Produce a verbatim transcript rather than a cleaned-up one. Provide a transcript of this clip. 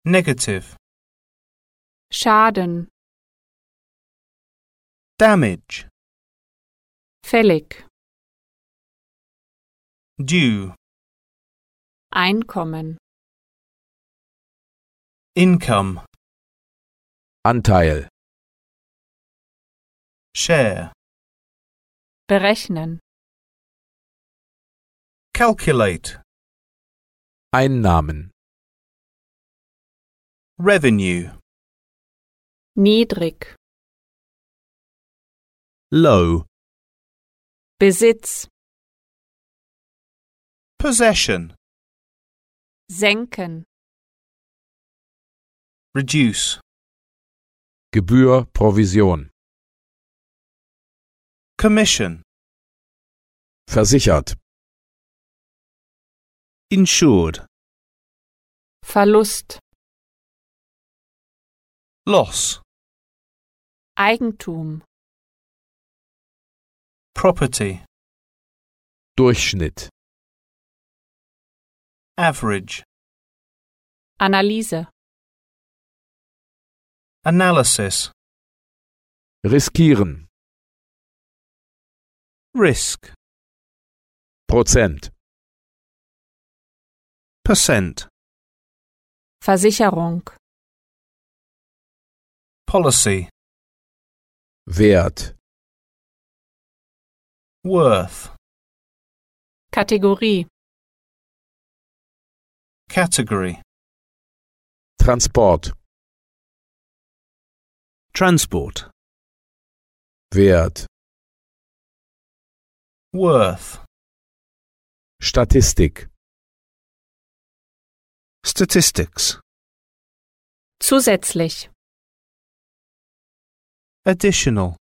Negative. Schaden, Damage. fällig, Due. Einkommen, Income. Anteil, Share. berechnen, Calculate. Einnahmen, Revenue. niedrig, low, Besitz, Possession. senken, Reduce. Gebühr, Provision, Commission. versichert, Insured. Verlust, Loss. Eigentum, Property. Durchschnitt, Average. Analyse, Analysis. riskieren, Risk. Prozent, Percent. Versicherung, Policy. Wert, Worth. Kategorie, Category. Transport, Transport. Wert, Worth. Statistik, Statistics. zusätzlich, Additional.